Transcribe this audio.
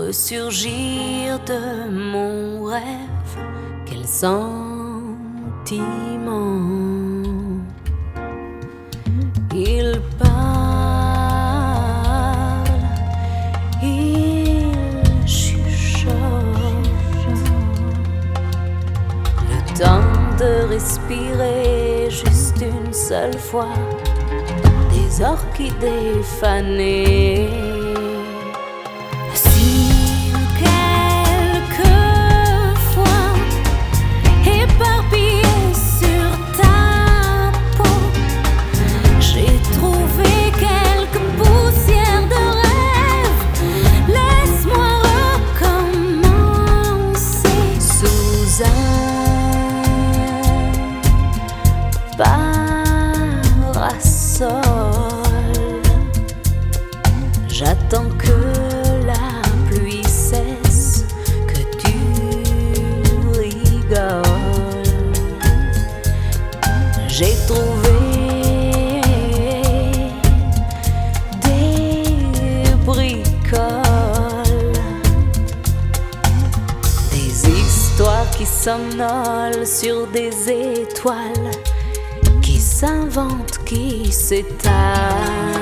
ressurgir de mon rêve. Quel sentiment. Il parle, il chuchote. Le temps de respirer juste une seule fois. Des orchidées fanées. Si quelquefois éparpillé sur ta peau, j'ai trouvé quelques poussières de rêve, laisse-moi recommencer sous un parasol. J'attends que la pluie cesse, que tu rigoles. J'ai trouvé des bricoles, des histoires qui somnolent sur des étoiles, qui s'inventent, qui s'étalent.